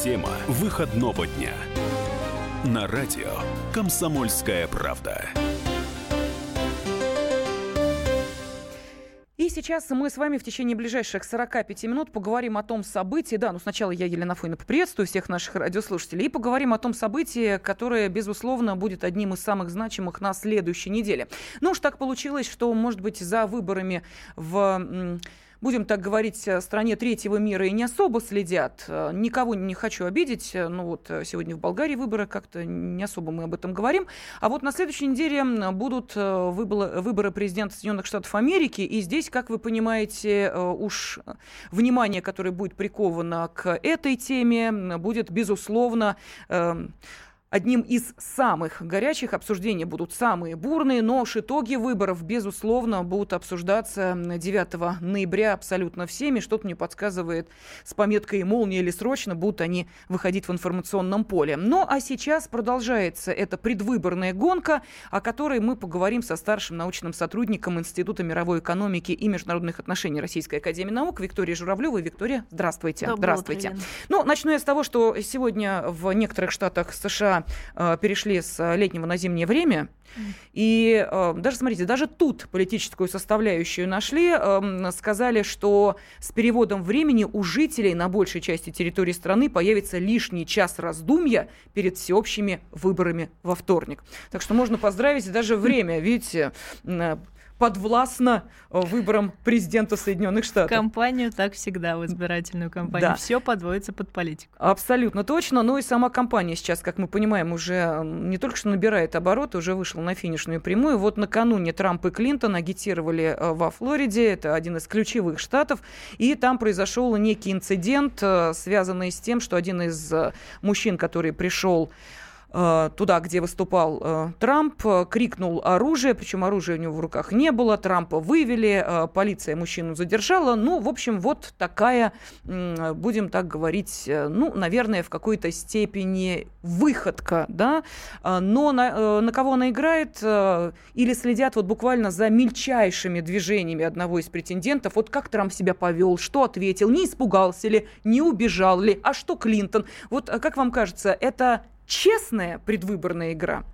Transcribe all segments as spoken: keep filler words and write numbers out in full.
Тема выходного дня. На радио «Комсомольская правда». И сейчас мы с вами в течение ближайших сорока пяти минут поговорим о том событии. Да, ну сначала я, Елена Фойна, поприветствую всех наших радиослушателей. И поговорим о том событии, которое, безусловно, будет одним из самых значимых на следующей неделе. Ну уж так получилось, что, может быть, за выборами в... будем так говорить, в стране третьего мира и не особо следят. Никого не хочу обидеть. Ну вот сегодня в Болгарии выборы, как-то не особо мы об этом говорим. А вот на следующей неделе будут выборы президента Соединенных Штатов Америки. И здесь, как вы понимаете, уж внимание, которое будет приковано к этой теме, будет, безусловно, одним из самых горячих. Обсуждения будут самые бурные, но уж итоги выборов, безусловно, будут обсуждаться девятого ноября абсолютно всеми. Что-то мне подсказывает, с пометкой «молния» или «срочно» будут они выходить в информационном поле. Ну, а сейчас продолжается эта предвыборная гонка, о которой мы поговорим со старшим научным сотрудником Института мировой экономики и международных отношений Российской академии наук Викторией Журавлевой. Виктория, здравствуйте. Доброе здравствуйте. утро, Лена. Ну, начну я с того, что сегодня в некоторых штатах США перешли с летнего на зимнее время. И даже, смотрите, даже тут политическую составляющую нашли. Сказали, что с переводом времени у жителей на большей части территории страны появится лишний час раздумья перед всеобщими выборами во вторник. Так что можно поздравить даже время. Видите, подвластно выборам президента Соединенных Штатов. В кампанию так всегда, в избирательную кампанию. Да. Все подводится под политику. Абсолютно точно. Ну и сама кампания сейчас, как мы понимаем, уже не только что набирает обороты, уже вышла на финишную прямую. Вот накануне Трамп и Клинтон агитировали во Флориде. Это один из ключевых штатов. И там произошел некий инцидент, связанный с тем, что один из мужчин, который пришел туда, где выступал э, Трамп, крикнул оружие, причем оружия у него в руках не было, Трампа вывели, э, полиция мужчину задержала. Ну, в общем, вот такая, э, будем так говорить, э, ну, наверное, в какой-то степени выходка, да, э, но на, э, на кого она играет, э, или следят вот буквально за мельчайшими движениями одного из претендентов, вот как Трамп себя повел, что ответил, не испугался ли, не убежал ли, а что Клинтон. Вот как вам кажется, это честная предвыборная игра?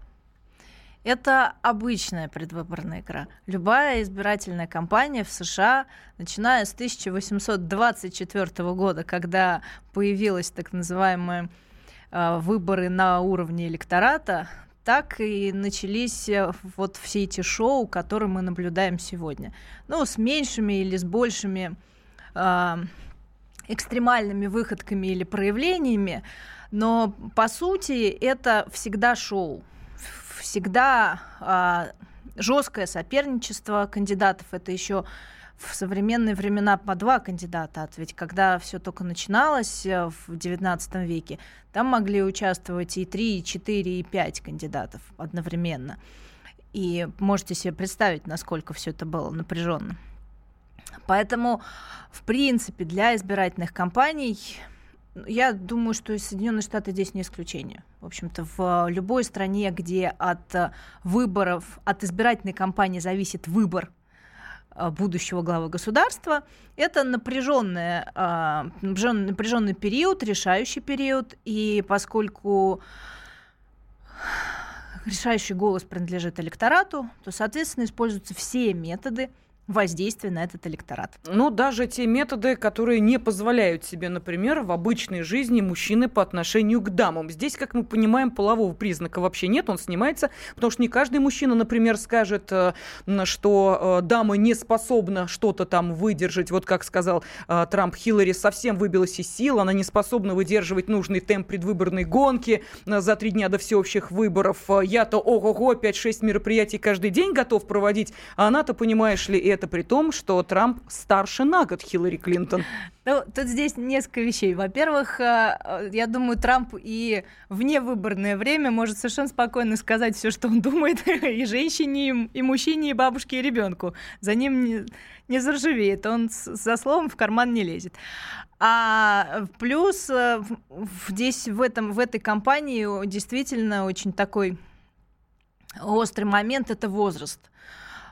Это обычная предвыборная игра. Любая избирательная кампания в США, начиная с тысяча восемьсот двадцать четвёртого года, когда появились так называемые э, выборы на уровне электората, так и начались вот все эти шоу, которые мы наблюдаем сегодня. Ну, с меньшими или с большими э, экстремальными выходками или проявлениями. Но, по сути, это всегда шоу, всегда а, жесткое соперничество кандидатов. Это еще в современные времена по два кандидата. Ведь когда все только начиналось в девятнадцатом веке, там могли участвовать и три, и четыре, и пять кандидатов одновременно. И можете себе представить, насколько все это было напряженно. Поэтому, в принципе, для избирательных кампаний... Я думаю, что и Соединенные Штаты здесь не исключение. В общем-то, в любой стране, где от выборов, от избирательной кампании зависит выбор будущего главы государства, это напряженный, напряженный период, решающий период. И поскольку решающий голос принадлежит электорату, то, соответственно, используются все методы воздействия на этот электорат. Ну, даже те методы, которые не позволяют себе, например, в обычной жизни мужчины по отношению к дамам. Здесь, как мы понимаем, полового признака вообще нет, он снимается, потому что не каждый мужчина, например, скажет, что дама не способна что-то там выдержать. Вот как сказал Трамп, Хиллари совсем выбилась из сил, она не способна выдерживать нужный темп предвыборной гонки за три дня до всеобщих выборов. Я-то, ого-го, пять-шесть мероприятий каждый день готов проводить, а она-то, понимаешь ли, это при том, что Трамп старше на год Хиллари Клинтон. Ну, тут здесь несколько вещей. Во-первых, я думаю, Трамп и в невыборное время может совершенно спокойно сказать все, что он думает и женщине, и мужчине, и бабушке, и ребенку. За ним не, не заржавеет, он за словом в карман не лезет. А плюс здесь в, этом, в этой кампании действительно очень такой острый момент – это возраст.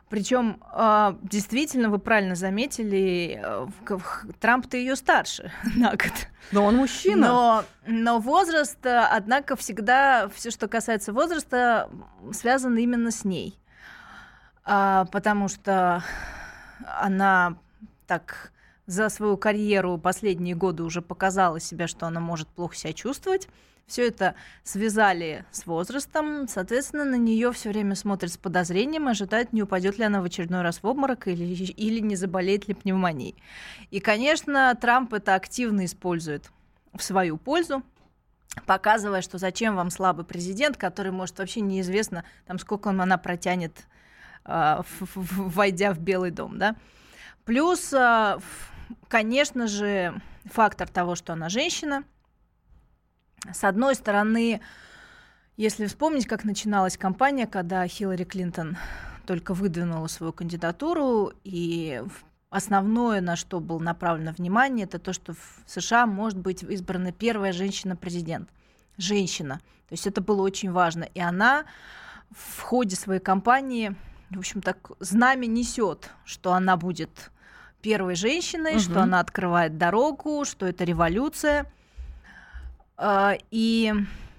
Причем, действительно, вы правильно заметили, Трамп-то ее старше на год. Но он мужчина. Но, но возраст, однако, всегда, все, что касается возраста, связано именно с ней. Потому что она так за свою карьеру последние годы уже показала себя, что она может плохо себя чувствовать. Все это связали с возрастом, соответственно, на нее все время смотрят с подозрением и ожидают, не упадет ли она в очередной раз в обморок или, или не заболеет ли пневмонией. И, конечно, Трамп это активно использует в свою пользу, показывая, что зачем вам слабый президент, который, может, вообще неизвестно, там, сколько он, она протянет, э, в, в, войдя в Белый дом. Да? Плюс, э, конечно же, фактор того, что она женщина. С одной стороны, если вспомнить, как начиналась кампания, когда Хиллари Клинтон только выдвинула свою кандидатуру, и основное, на что было направлено внимание, это то, что в США может быть избрана первая женщина-президент. Женщина. То есть это было очень важно. И она в ходе своей кампании, в общем, так знамя несет, что она будет первой женщиной, угу. что она открывает дорогу, что это революция. И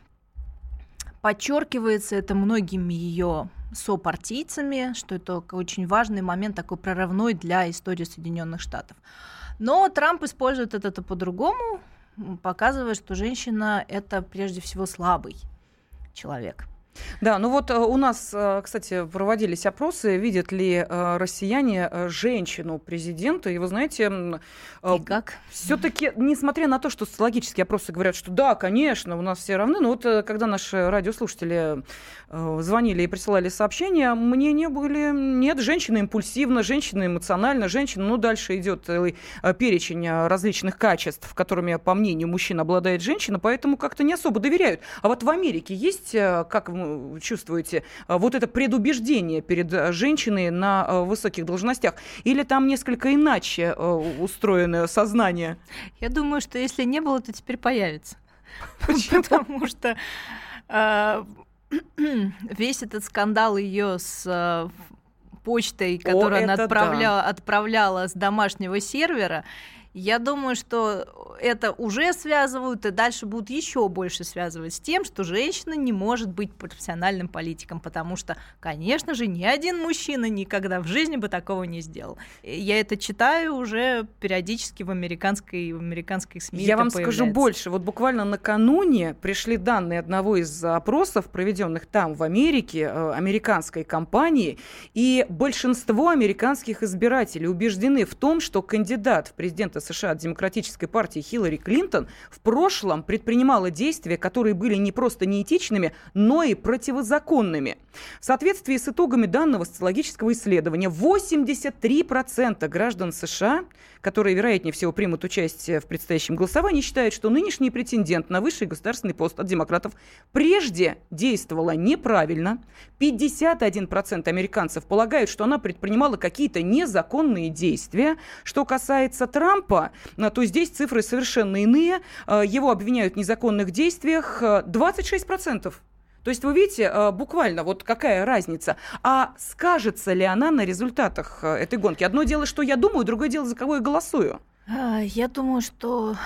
подчеркивается это многими ее сопартийцами, что это очень важный момент, такой прорывной для истории Соединенных Штатов. Но Трамп использует это по-другому, показывая, что женщина — это прежде всего слабый человек. Да, ну вот у нас, кстати, проводились опросы, видят ли россияне женщину-президента, и вы знаете, и как? Все-таки, несмотря на то, что социологические опросы говорят, что да, конечно, у нас все равны, но вот когда наши радиослушатели звонили и присылали сообщения, мнения были, нет, женщина импульсивна, женщина эмоциональна, женщина, ну дальше идет перечень различных качеств, которыми, по мнению мужчин, обладает женщина, поэтому как-то не особо доверяют. А вот в Америке есть, как вы чувствуете, вот это предубеждение перед женщиной на высоких должностях? Или там несколько иначе устроено сознание? Я думаю, что если не было, то теперь появится. Почему? Потому что э, весь этот скандал ее с э, почтой, которую О, она отправляла, да. отправляла с домашнего сервера, я думаю, что это уже связывают, и дальше будут еще больше связывать с тем, что женщина не может быть профессиональным политиком, потому что, конечно же, ни один мужчина никогда в жизни бы такого не сделал. Я это читаю уже периодически в американской, в американской СМИ. Я вам появляется. Скажу больше. Вот буквально накануне пришли данные одного из опросов, проведенных там, в Америке, американской компании, и большинство американских избирателей убеждены в том, что кандидат в президенты США от Демократической партии Хиллари Клинтон в прошлом предпринимала действия, которые были не просто неэтичными, но и противозаконными. В соответствии с итогами данного социологического исследования, восемьдесят три процента граждан США, которые, вероятнее всего, примут участие в предстоящем голосовании, считают, что нынешний претендент на высший государственный пост от демократов прежде действовала неправильно. пятьдесят один процент американцев полагают, что она предпринимала какие-то незаконные действия. Что касается Трампа, то здесь цифры совершенно иные. Его обвиняют в незаконных действиях двадцать шесть процентов. То есть вы видите, буквально вот какая разница. А скажется ли она на результатах этой гонки? Одно дело, что я думаю, другое дело, за кого я голосую. Я думаю, что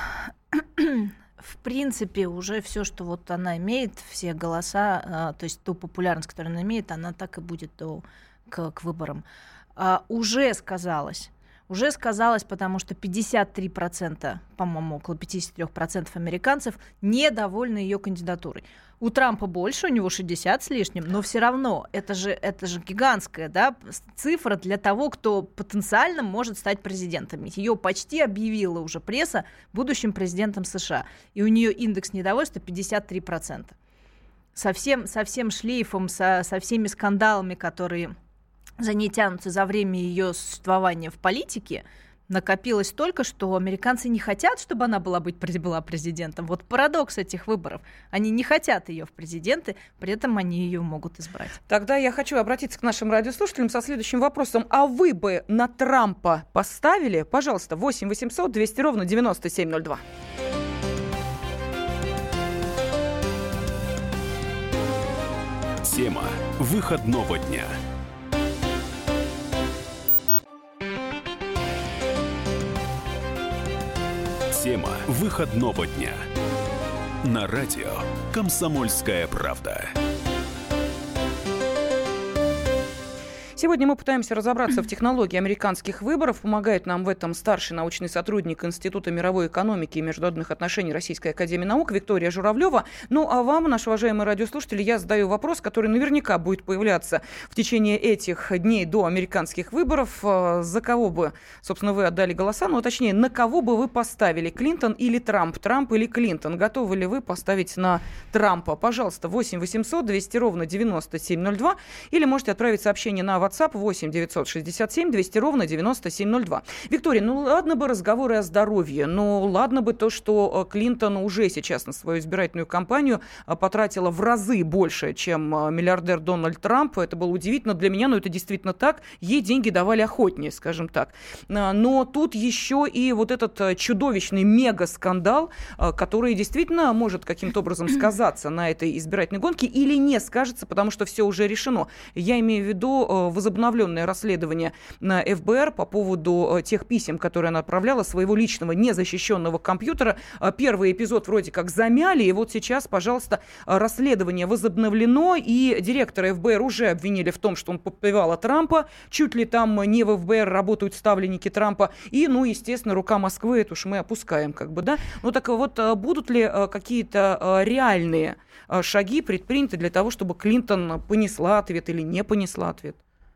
в принципе уже все, что вот она имеет, все голоса, то есть ту популярность, которую она имеет, она так и будет до, к, к выборам. Уже сказалось. Уже сказалось, потому что пятьдесят три процента, по-моему, около пятьдесят три процента американцев недовольны ее кандидатурой. У Трампа больше, у него шестьдесят с лишним, но все равно это же, это же гигантская, да, цифра для того, кто потенциально может стать президентом. Ее почти объявила уже пресса будущим президентом США. И у нее индекс недовольства пятьдесят три процента. Со всем, со всем шлейфом, со, со всеми скандалами, которые за ней тянутся за время ее существования в политике, накопилось столько, что американцы не хотят, чтобы она была, быть, была президентом. Вот парадокс этих выборов. Они не хотят ее в президенты, при этом они ее могут избрать. Тогда я хочу обратиться к нашим радиослушателям со следующим вопросом. А вы бы на Трампа поставили? Пожалуйста, восемь восемьсот двести ровно девяносто семь ноль два. Тема выходного дня. Тема выходного дня. На радио «Комсомольская правда». Сегодня мы пытаемся разобраться в технологии американских выборов. Помогает нам в этом старший научный сотрудник Института мировой экономики и международных отношений Российской академии наук Виктория Журавлёва. Ну а вам, наши уважаемые радиослушатели, я задаю вопрос, который наверняка будет появляться в течение этих дней до американских выборов. За кого бы, собственно, вы отдали голоса? Ну, а точнее, на кого бы вы поставили? Клинтон или Трамп? Трамп или Клинтон? Готовы ли вы поставить на Трампа? Пожалуйста, восемь восемьсот двести ровно девяносто семь ноль два. Или можете отправить сообщение на WhatsApp восемь девятьсот шестьдесят семь двести ровно девяносто семь ноль два. Виктория, ну ладно бы разговоры о здоровье, но ладно бы то, что Клинтон уже сейчас на свою избирательную кампанию потратила в разы больше, чем миллиардер Дональд Трамп. Это было удивительно для меня, но это действительно так. Ей деньги давали охотнее, скажем так. Но тут еще и вот этот чудовищный мега-скандал, который действительно может каким-то образом сказаться на этой избирательной гонке или не скажется, потому что все уже решено. Я имею в виду возобновленное расследование на эф бэ эр по поводу тех писем, которые она отправляла, своего личного незащищенного компьютера. Первый эпизод вроде как замяли, и вот сейчас, пожалуйста, расследование возобновлено, и директора эф бэ эр уже обвинили в том, что он подпевал Трампа, чуть ли там не в эф бэ эр работают ставленники Трампа, и, ну, естественно, рука Москвы, это уж мы опускаем, как бы, да. Ну, так вот, будут ли какие-то реальные шаги предприняты для того, чтобы Клинтон понесла ответ или не понесла ответ?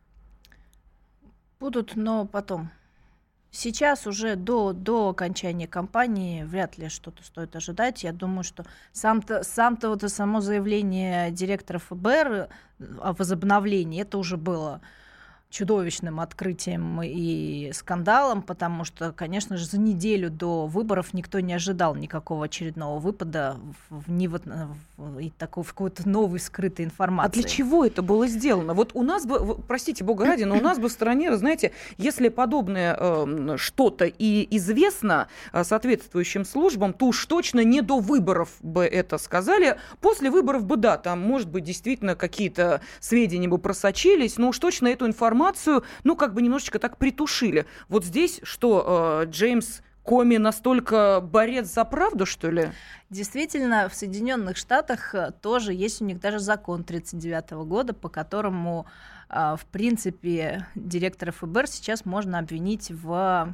Будут, но потом. Сейчас уже до, до окончания кампании вряд ли что-то стоит ожидать. Я думаю, что сам-то, сам-то вот само заявление директора эф бэ эр о возобновлении, это уже было чудовищным открытием и скандалом, потому что, конечно же, за неделю до выборов никто не ожидал никакого очередного выпада в, в, в, в, такой, в какой-то новой скрытой информации. А для чего это было сделано? Вот у нас бы, простите бога ради, но у нас бы в стране, вы знаете, если подобное э, что-то и известно э, соответствующим службам, то уж точно не до выборов бы это сказали. После выборов бы, да, там, может быть, действительно какие-то сведения бы просочились, но уж точно эту информацию ну, как бы немножечко так притушили. Вот здесь что, э, Джеймс Коми настолько борец за правду, что ли? Действительно, в Соединенных Штатах тоже есть у них даже закон тридцать девятого года, по которому, э, в принципе, директора эф бэ эр сейчас можно обвинить в, в,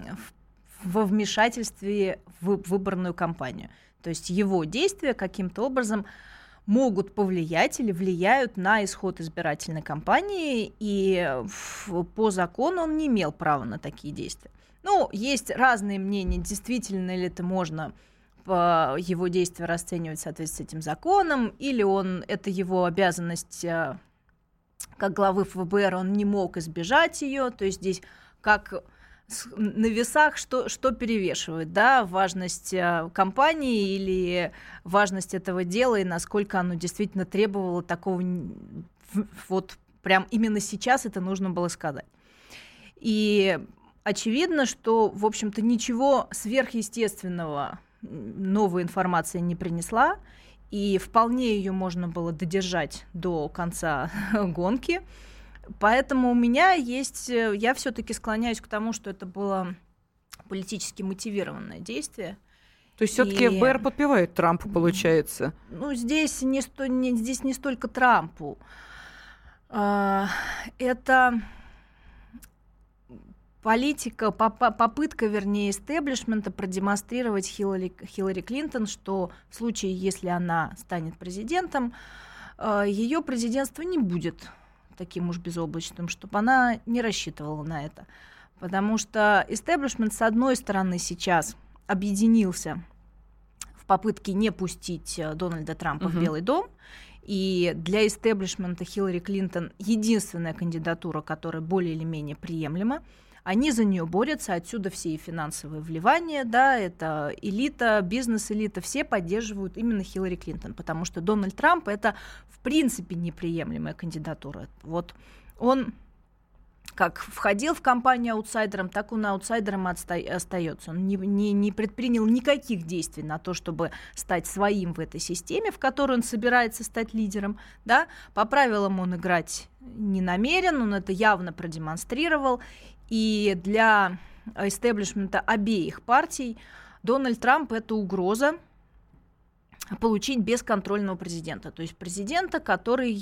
во вмешательстве в выборную кампанию. То есть его действия каким-то образом могут повлиять или влияют на исход избирательной кампании, и по закону он не имел права на такие действия. Ну, есть разные мнения, действительно ли это можно по его действия расценивать в соответствии с этим законом, или он, это его обязанность как главы эф бэ эр, он не мог избежать ее, то есть здесь как на весах что, что перевешивает, да, важность э, компании или важность этого дела, и насколько оно действительно требовало такого, вот прям именно сейчас это нужно было сказать. И очевидно, что, в общем-то, ничего сверхъестественного новая информация не принесла, и вполне ее можно было додержать до конца гонки. Поэтому у меня есть... Я все-таки склоняюсь к тому, что это было политически мотивированное действие. То есть все-таки эф бэ эр подпевает Трампу, получается? Ну, здесь не, сто, не, здесь не столько Трампу. Это политика, попытка, вернее, истеблишмента продемонстрировать Хиллари, Хиллари Клинтон, что в случае, если она станет президентом, ее президентство не будет таким уж безоблачным, чтобы она не рассчитывала на это. Потому что истеблишмент, с одной стороны, сейчас объединился в попытке не пустить Дональда Трампа uh-huh. в Белый дом, и для истеблишмента Хиллари Клинтон единственная кандидатура, которая более или менее приемлема. Они за нее борются, отсюда все и финансовые вливания, да, это элита, бизнес-элита, все поддерживают именно Хиллари Клинтон, потому что Дональд Трамп — это, в принципе, неприемлемая кандидатура. Вот он как входил в кампанию аутсайдером, так он аутсайдером отста- остается. Он не, не, не предпринял никаких действий на то, чтобы стать своим в этой системе, в которой он собирается стать лидером. Да? По правилам он играть не намерен, он это явно продемонстрировал. И для истеблишмента обеих партий, Дональд Трамп – это угроза получить бесконтрольного президента. То есть президента, который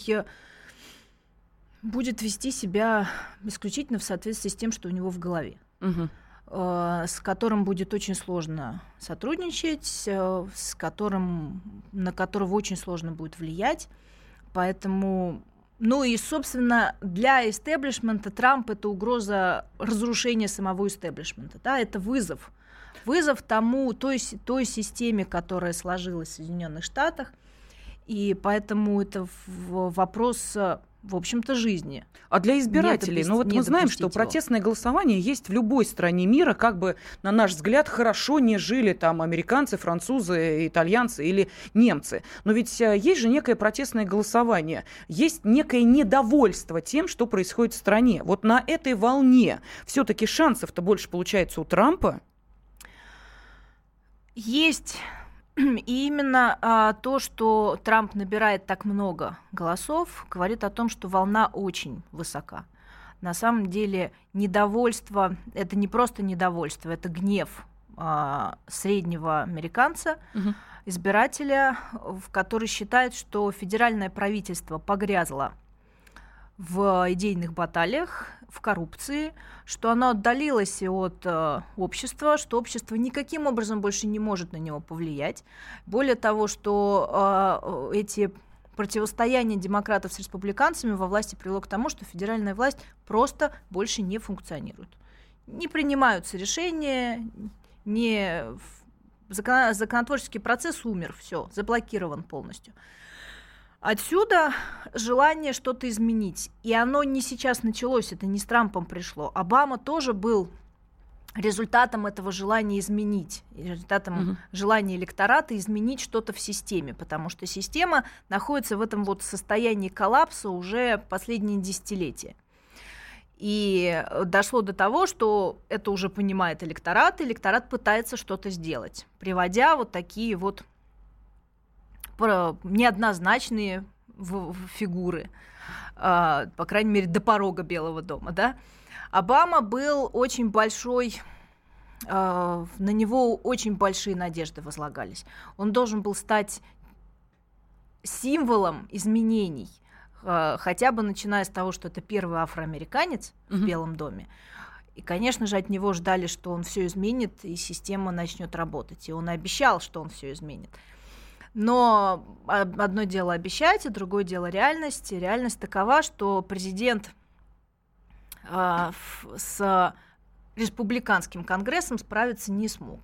будет вести себя исключительно в соответствии с тем, что у него в голове. Угу. С которым будет очень сложно сотрудничать, с которым, на которого очень сложно будет влиять. Поэтому, ну и, собственно, для истеблишмента Трамп — это угроза разрушения самого истеблишмента. Да? Это вызов. Вызов тому, той, той системе, которая сложилась в Соединенных Штатах. И поэтому это вопрос, в общем-то, жизни. А для избирателей, ну вот мы знаем, что протестное голосование есть в любой стране мира, как бы, на наш взгляд, хорошо не жили там американцы, французы, итальянцы или немцы. Но ведь есть же некое протестное голосование, есть некое недовольство тем, что происходит в стране. Вот на этой волне все-таки шансов-то больше получается у Трампа? Есть. И именно а, то, что Трамп набирает так много голосов, говорит о том, что волна очень высока. На самом деле недовольство, это не просто недовольство, это гнев а, среднего американца, угу. избирателя, в который считает, что федеральное правительство погрязло в идейных баталиях, в коррупции, что оно отдалилось от э, общества, что общество никаким образом больше не может на него повлиять. Более того, что э, эти противостояния демократов с республиканцами во власти привело к тому, что федеральная власть просто больше не функционирует. Не принимаются решения, не... Закон... законотворческий процесс умер, все, заблокирован полностью. Отсюда желание что-то изменить. И оно не сейчас началось, это не с Трампом пришло. Обама тоже был результатом этого желания изменить, результатом угу. желания электората изменить что-то в системе, потому что система находится в этом вот состоянии коллапса уже последние десятилетия. И дошло до того, что это уже понимает электорат, и электорат пытается что-то сделать, приводя вот такие вот неоднозначные фигуры, по крайней мере, до порога Белого дома, да. Обама был очень большой, на него очень большие надежды возлагались. Он должен был стать символом изменений, хотя бы начиная с того, что это первый афроамериканец mm-hmm. в Белом доме. И, конечно же, от него ждали, что он все изменит, и система начнет работать. И он обещал, что он все изменит. Но одно дело обещать, а другое дело реальность. Реальность такова, что президент э, с республиканским конгрессом справиться не смог.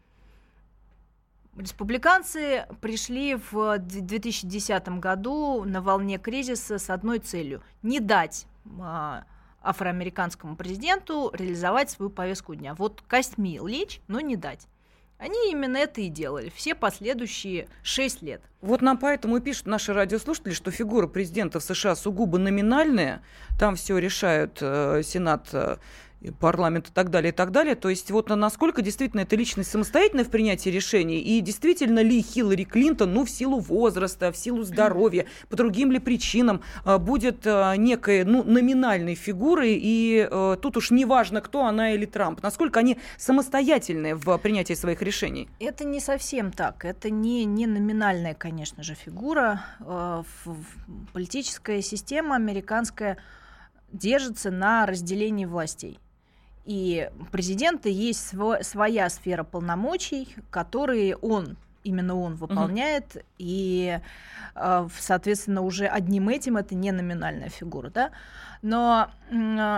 Республиканцы пришли в две тысячи десятом году на волне кризиса с одной целью – не дать э, афроамериканскому президенту реализовать свою повестку дня. Вот костьми лечь, но не дать. Они именно это и делали все последующие шесть лет. Вот нам поэтому и пишут наши радиослушатели, что фигура президента в США сугубо номинальная. Там все решают э, Сенат, э, парламент и так далее, и так далее. То есть вот насколько действительно эта личность самостоятельная в принятии решений, и действительно ли Хиллари Клинтон, ну, в силу возраста, в силу здоровья, по другим ли причинам, будет некой, ну, номинальной фигурой, и э, тут уж не важно, кто она или Трамп, насколько они самостоятельны в принятии своих решений. Это не совсем так, это не, не номинальная, конечно же, фигура. Э, политическая система американская держится на разделении властей. И президента есть сво- своя сфера полномочий, которые он, именно он выполняет, uh-huh. и, э, соответственно, уже одним этим это не номинальная фигура, да? Но э,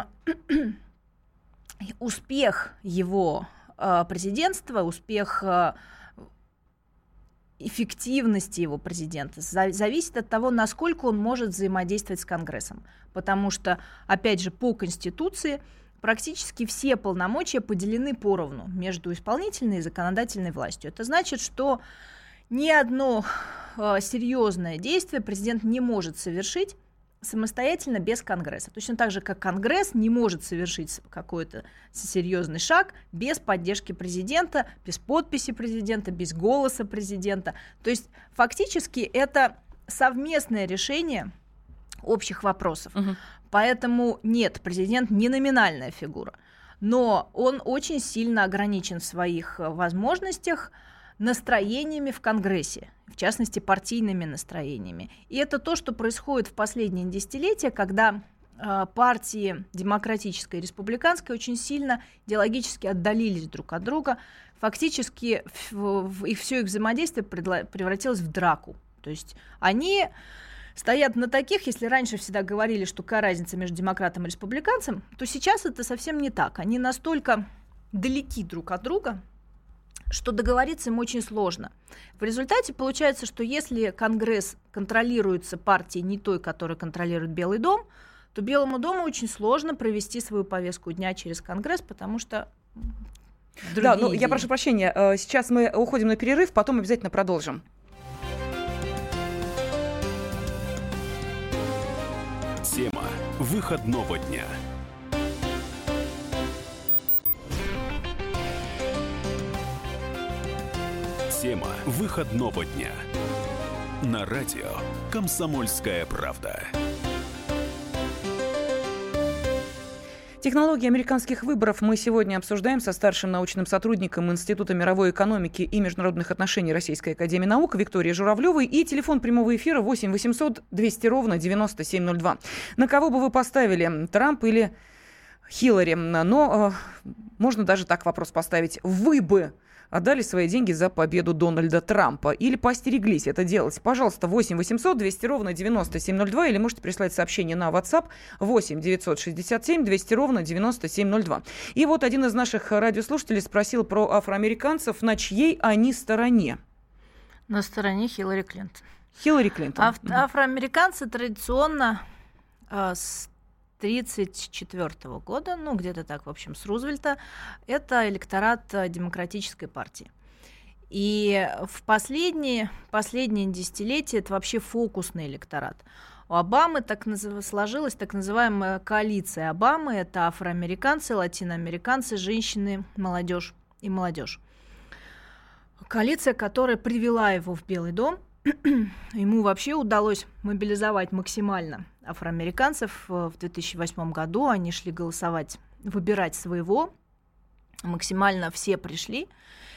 успех его э, президентства, успех э, эффективности его президента за- зависит от того, насколько он может взаимодействовать с Конгрессом. Потому что, опять же, по Конституции практически все полномочия поделены поровну между исполнительной и законодательной властью. Это значит, что ни одно э, серьезное действие президент не может совершить самостоятельно без Конгресса. Точно так же, как Конгресс не может совершить какой-то серьезный шаг без поддержки президента, без подписи президента, без голоса президента. То есть фактически это совместное решение общих вопросов. Угу. Поэтому нет, президент не номинальная фигура. но он очень сильно ограничен в своих возможностях настроениями в Конгрессе, в частности, партийными настроениями. И это то, что происходит в последние десятилетия, когда э, партии демократической и республиканской очень сильно идеологически отдалились друг от друга. Фактически в, в, их, все их взаимодействие предла- превратилось в драку. То есть они стоят на таких, если раньше всегда говорили, что какая разница между демократом и республиканцем, то сейчас это совсем не так. Они настолько далеки друг от друга, что договориться им очень сложно. В результате получается, что если Конгресс контролируется партией не той, которая контролирует Белый дом, то Белому дому очень сложно провести свою повестку дня через Конгресс, потому что да, ну, я прошу прощения, сейчас мы уходим на перерыв, потом обязательно продолжим. Тема выходного дня. Тема выходного дня. На радио «Комсомольская правда». Технологии американских выборов мы сегодня обсуждаем со старшим научным сотрудником Института мировой экономики и международных отношений Российской академии наук Викторией Журавлевой. И телефон прямого эфира восемь восемьсот двести ровно девяносто семь ноль два. На кого бы вы поставили, Трамп или Хиллари? Но э, можно даже так вопрос поставить. Вы бы отдали свои деньги за победу Дональда Трампа или поостереглись это делать? Пожалуйста, восемь восемьсот двести ровно девяносто семь ноль два или можете прислать сообщение на WhatsApp восемь девятьсот шестьдесят семь двести ровно девяносто семь ноль два. И вот один из наших радиослушателей спросил про афроамериканцев, на чьей они стороне? На стороне Хиллари Клинтон. Хиллари Клинтон. Аф- афроамериканцы традиционно э, с тридцать четвёртого года, ну где-то так, в общем, с Рузвельта, это электорат Демократической партии. И в последние, последние десятилетия это вообще фокусный электорат. У Обамы так назыв... сложилась так называемая коалиция Обамы. Это афроамериканцы, латиноамериканцы, женщины, молодежь и молодежь. Коалиция, которая привела его в Белый дом. Ему вообще удалось мобилизовать максимально афроамериканцев. В две тысячи восьмом году они шли голосовать, выбирать своего. Максимально все пришли.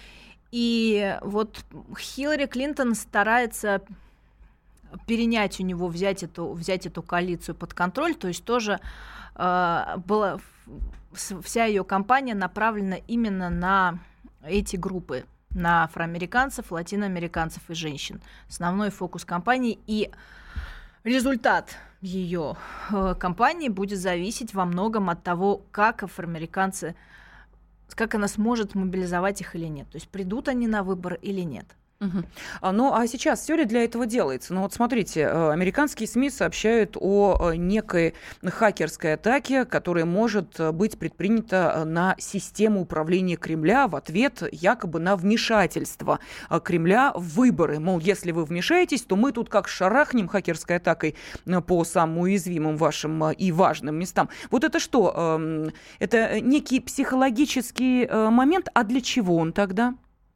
И вот Хиллари Клинтон старается перенять у него, взять эту, взять эту коалицию под контроль. То есть тоже э, была, вся ее кампания направлена именно на эти группы. На афроамериканцев, латиноамериканцев и женщин. Основной фокус кампании, и результат ее э, кампании будет зависеть во многом от того, как афроамериканцы, как она сможет мобилизовать их или нет. То есть придут они на выборы или нет. Угу. А, ну, а сейчас все ли для этого делается? Ну, вот смотрите, американские СМИ сообщают о некой хакерской атаке, которая может быть предпринята на систему управления Кремля в ответ якобы на вмешательство Кремля в выборы. Мол, если вы вмешаетесь, то мы тут как шарахнем хакерской атакой по самым уязвимым вашим и важным местам. Вот это что? Это некий психологический момент, а для чего он тогда?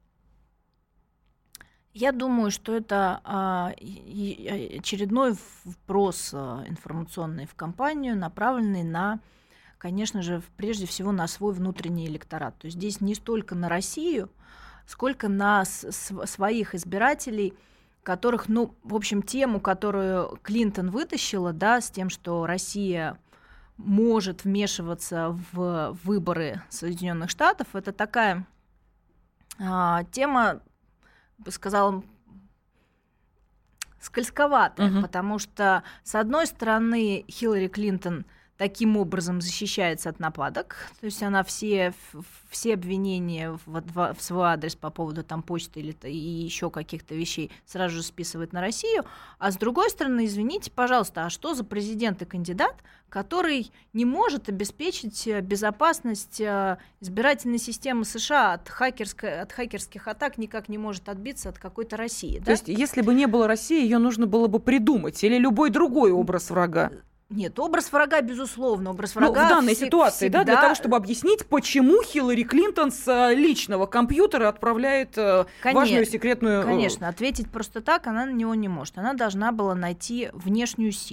Я думаю, что это а, очередной вброс информационный в кампанию, направленный на, конечно же, прежде всего на свой внутренний электорат. То есть здесь не столько на Россию, сколько на с- своих избирателей, которых, ну, в общем, тему, которую Клинтон вытащила, да, с тем, что Россия может вмешиваться в выборы Соединенных Штатов, это такая а, тема, бы сказала, скользковатая, uh-huh. потому что, с одной стороны, Хиллари Клинтон таким образом защищается от нападок, то есть она все, все обвинения в, в, в свой адрес по поводу там почты или и еще каких-то вещей сразу же списывает на Россию, а с другой стороны, извините, пожалуйста, а что за президент и кандидат, который не может обеспечить безопасность избирательной системы США от, хакерской, от хакерских атак, никак не может отбиться от какой-то России? То да? есть, если бы не было России, ее нужно было бы придумать, или любой другой образ врага? Нет, образ врага, безусловно, образ врага. Ну, в данной всег- ситуации, всегда... да, для того, чтобы объяснить, почему Хиллари Клинтон с личного компьютера отправляет Конечно, важную секретную... Конечно, ответить просто так она на него не может. Она должна была найти внешнюю силу.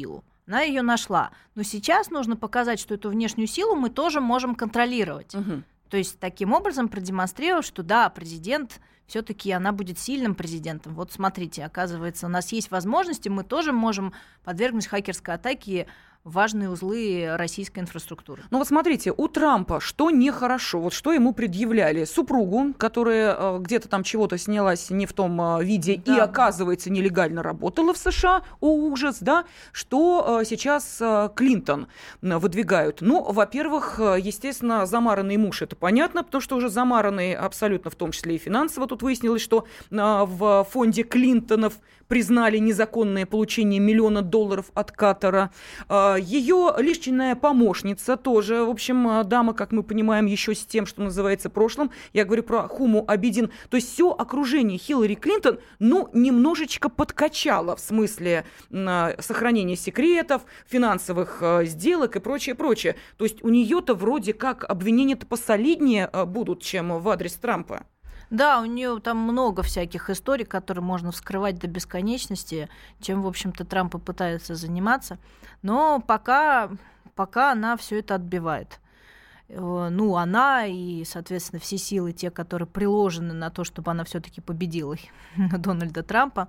Она ее нашла. Но сейчас нужно показать, что эту внешнюю силу мы тоже можем контролировать. Угу. То есть таким образом продемонстрировать, что да, президент, все-таки она будет сильным президентом. Вот смотрите, оказывается, у нас есть возможности, мы тоже можем подвергнуть хакерской атаке важные узлы российской инфраструктуры. Ну вот смотрите, у Трампа что нехорошо, вот что ему предъявляли? Супругу, которая э, где-то там чего-то снялась не в том э, виде да. и, оказывается, нелегально работала в США, о, ужас, да? Что э, сейчас э, Клинтон э, выдвигают? Ну, во-первых, э, естественно, замаранный муж, это понятно, потому что уже замаранный абсолютно, в том числе и финансово. Тут выяснилось, что э, в фонде Клинтонов признали незаконное получение миллиона долларов от Катара. Ее личная помощница тоже, в общем, дама, как мы понимаем, еще с тем, что называется, прошлым. Я говорю про Хуму Абедин. То есть все окружение Хиллари Клинтон, ну, немножечко подкачало в смысле сохранения секретов, финансовых сделок и прочее, прочее. То есть у нее-то вроде как обвинения-то посолиднее будут, чем в адрес Трампа. Да, у нее там много всяких историй, которые можно вскрывать до бесконечности, чем, в общем-то, Трамп и пытается заниматься. Но пока, пока она все это отбивает. Ну, она и, соответственно, все силы, те, которые приложены на то, чтобы она все-таки победила Дональда Трампа.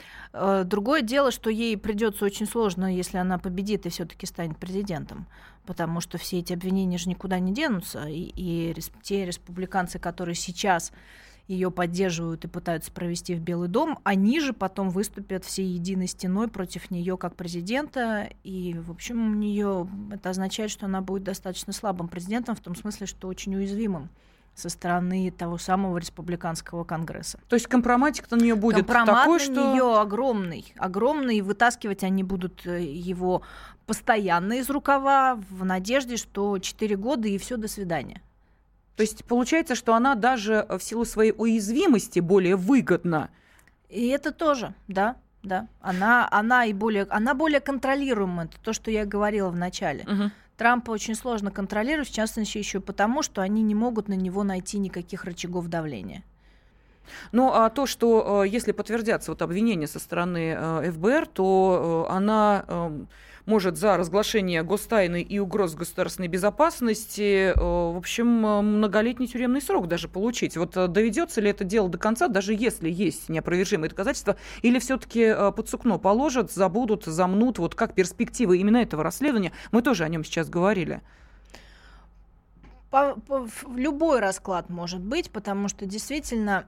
Другое дело, что ей придется очень сложно, если она победит и все-таки станет президентом, потому что все эти обвинения же никуда не денутся, и, и те республиканцы, которые сейчас ее поддерживают и пытаются провести в Белый дом, они же потом выступят всей единой стеной против нее как президента, и, в общем, у нее это означает, что она будет достаточно слабым президентом, в том смысле, что очень уязвимым со стороны того самого республиканского конгресса. То есть компроматик на нее будет Компромат такой, на что... нее огромный, огромный, и вытаскивать они будут его постоянно из рукава в надежде, что четыре года и все, до свидания. То есть получается, что она даже в силу своей уязвимости более выгодна. И это тоже, да, да. Она, она и более, она более контролируема. Это то, что я говорила в начале. Угу. Трампа очень сложно контролировать, в частности, еще потому, что они не могут на него найти никаких рычагов давления. Ну, а то, что если подтвердятся вот обвинения со стороны эф бэ эр, то она может за разглашение гостайны и угроз государственной безопасности, в общем, многолетний тюремный срок даже получить. Вот доведется ли это дело до конца, даже если есть неопровержимые доказательства, или все-таки под сукно положат, забудут, замнут, вот как перспективы именно этого расследования? Мы тоже о нем сейчас говорили. По, по, любой расклад может быть, потому что действительно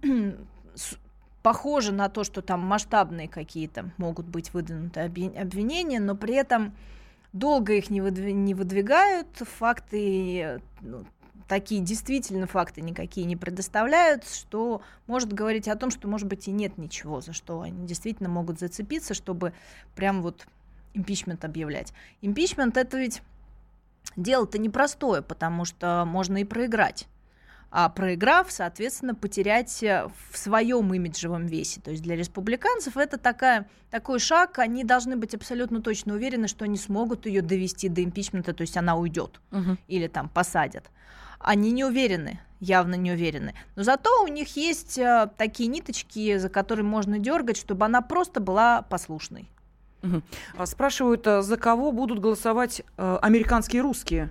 похоже на то, что там масштабные какие-то могут быть выдвинуты обвинения, но при этом долго их не, выдвиг, не выдвигают, факты, ну, такие действительно факты никакие не предоставляют, что может говорить о том, что, может быть, и нет ничего, за что они действительно могут зацепиться, чтобы прям вот импичмент объявлять. Импичмент — это ведь дело-то непростое, потому что можно и проиграть. А проиграв, соответственно, потерять в своем имиджевом весе. То есть для республиканцев это такая, такой шаг, они должны быть абсолютно точно уверены, что они смогут ее довести до импичмента, то есть она уйдет угу. или там посадят. Они не уверены, явно не уверены. Но зато у них есть а, такие ниточки, за которые можно дергать, чтобы она просто была послушной. Угу. Спрашивают, за кого будут голосовать э, американские русские?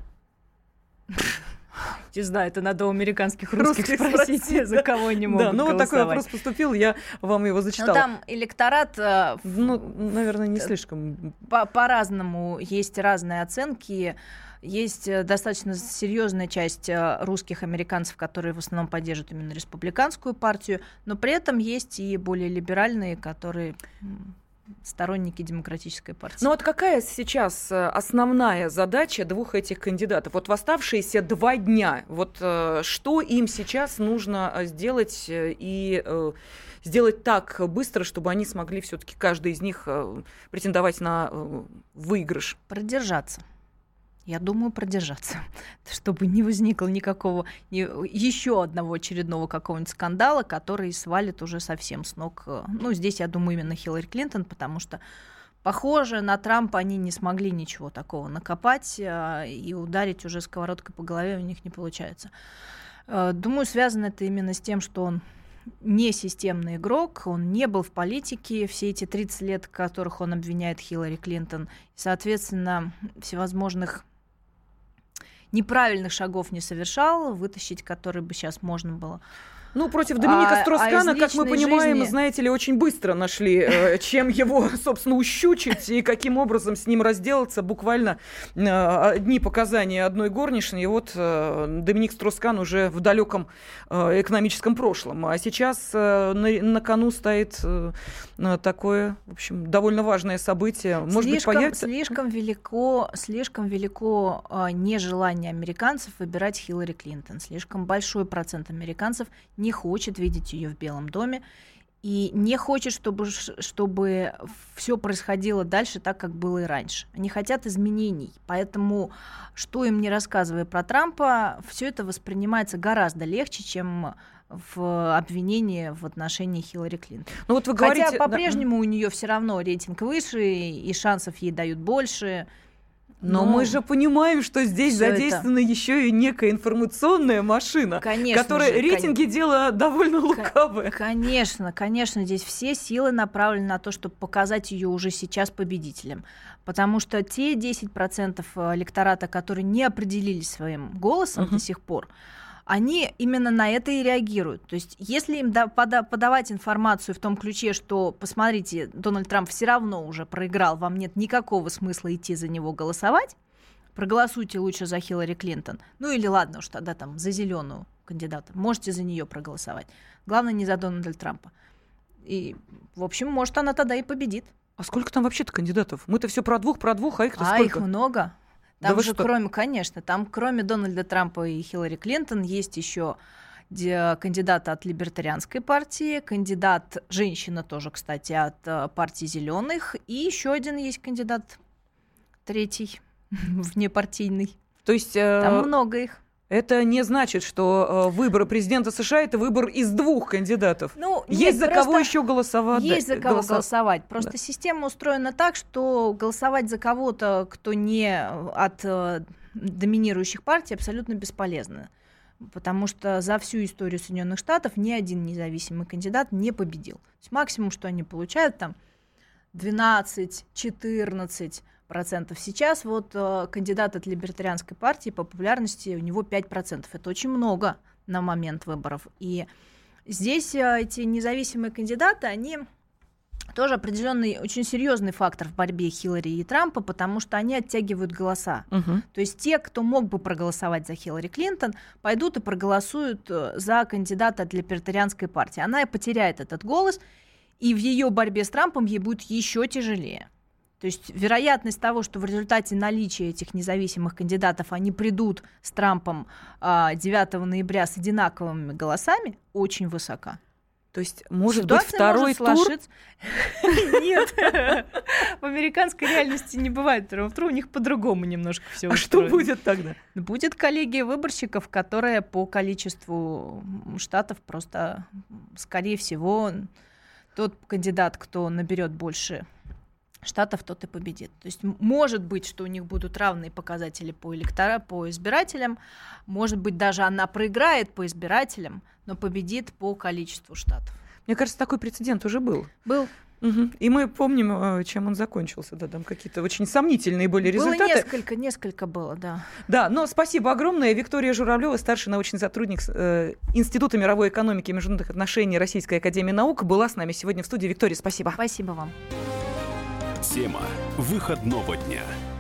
Не знаю, это надо у американских русских, русских спросить, спросить, за кого они могут да, ну голосовать. Вот такой вопрос поступил, я вам его зачитала. Ну там электорат... Ну, наверное, не слишком... По- по-разному, есть разные оценки. Есть достаточно серьезная часть русских американцев, которые в основном поддерживают именно республиканскую партию, но при этом есть и более либеральные, которые... сторонники демократической партии. Ну вот какая сейчас основная задача двух этих кандидатов? Вот в оставшиеся два дня, вот что им сейчас нужно сделать и сделать так быстро, чтобы они смогли все-таки каждый из них претендовать на выигрыш? Продержаться. Я думаю, продержаться, чтобы не возникло никакого, ни, еще одного очередного какого-нибудь скандала, который свалит уже совсем с ног. Ну, здесь, я думаю, именно Хиллари Клинтон, потому что, похоже, на Трампа они не смогли ничего такого накопать, и ударить уже сковородкой по голове у них не получается. Думаю, связано это именно с тем, что он не системный игрок, он не был в политике все эти тридцать лет, которых он обвиняет Хиллари Клинтон. И, соответственно, всевозможных неправильных шагов не совершал, вытащить которые бы сейчас можно было. Ну, против Доминика Строскана, а, а как мы понимаем, жизни... знаете ли, очень быстро нашли, э, чем его, собственно, ущучить и каким образом с ним разделаться. Буквально э, одни показания одной горничной. И вот э, Доминик Строскан уже в далеком э, экономическом прошлом. А сейчас э, на, на кону стоит э, такое, в общем, довольно важное событие. Может слишком, быть, появится... Слишком велико, слишком велико э, нежелание американцев выбирать Хиллари Клинтон. Слишком большой процент американцев не хочет видеть ее в Белом доме и не хочет, чтобы, чтобы все происходило дальше так, как было и раньше. Они хотят изменений. Поэтому, что им не рассказывая про Трампа, все это воспринимается гораздо легче, чем в обвинении в отношении Хиллари Клинтон. Ну, вот вы говорите... Хотя по-прежнему да. у нее все равно рейтинг выше, и шансов ей дают больше. Но, Но мы же понимаем, что здесь задействована это... еще и некая информационная машина, конечно которая же, рейтинги кон... дело довольно лукавое. Конечно, конечно, здесь все силы направлены на то, чтобы показать ее уже сейчас победителем. Потому что те десять процентов электората, которые не определились своим голосом uh-huh. до сих пор, они именно на это и реагируют. То есть если им да, пода- подавать информацию в том ключе, что, посмотрите, Дональд Трамп все равно уже проиграл, вам нет никакого смысла идти за него голосовать, проголосуйте лучше за Хиллари Клинтон. Ну или ладно уж тогда там за зеленую кандидата, можете за нее проголосовать. Главное, не за Дональда Трампа. И, в общем, может, она тогда и победит. А сколько там вообще-то кандидатов? Мы-то все про двух, про двух, а их-то а сколько? А их много. Там да же, кроме, конечно, там кроме Дональда Трампа и Хиллари Клинтон есть еще кандидат от либертарианской партии, кандидат, женщина тоже, кстати, от партии зеленых, и еще один есть кандидат, третий, внепартийный. То есть там э- много их. Это не значит, что э, выборы президента США — это выбор из двух кандидатов. Ну, есть нет, за кого еще голосовать. Есть за кого голосов... голосовать. Просто да. система устроена так, что голосовать за кого-то, кто не от э, доминирующих партий, абсолютно бесполезно. Потому что за всю историю Соединенных Штатов ни один независимый кандидат не победил. То есть максимум, что они получают, там двенадцать-четырнадцать процентов. Сейчас вот э, кандидат от либертарианской партии по популярности у него пять процентов. Это очень много на момент выборов. И здесь э, эти независимые кандидаты, они тоже определенный, очень серьезный фактор в борьбе Хиллари и Трампа, потому что они оттягивают голоса. Uh-huh. То есть те, кто мог бы проголосовать за Хиллари Клинтон, пойдут и проголосуют за кандидата от либертарианской партии. Она и потеряет этот голос, и в ее борьбе с Трампом ей будет еще тяжелее. То есть вероятность того, что в результате наличия этих независимых кандидатов они придут с Трампом девятого ноября с одинаковыми голосами, очень высока. То есть, может Ситуация быть, второй может тур? Сложиться... Нет, в американской реальности не бывает второго тура, у них по-другому немножко все устроено. А что будет тогда? Будет коллегия выборщиков, которая по количеству штатов просто, скорее всего, тот кандидат, кто наберет больше штатов, тот и победит. То есть может быть, что у них будут равные показатели по электора, по избирателям, может быть, даже она проиграет по избирателям, но победит по количеству штатов. Мне кажется, такой прецедент уже был. Был. Угу. И мы помним, чем он закончился. Да, там какие-то очень сомнительные были результаты. Было несколько, несколько было, да. Да, но спасибо огромное. Виктория Журавлева, старший научный сотрудник э, Института мировой экономики и международных отношений Российской академии наук, была с нами сегодня в студии. Виктория, спасибо. Спасибо вам. Тема выходного дня.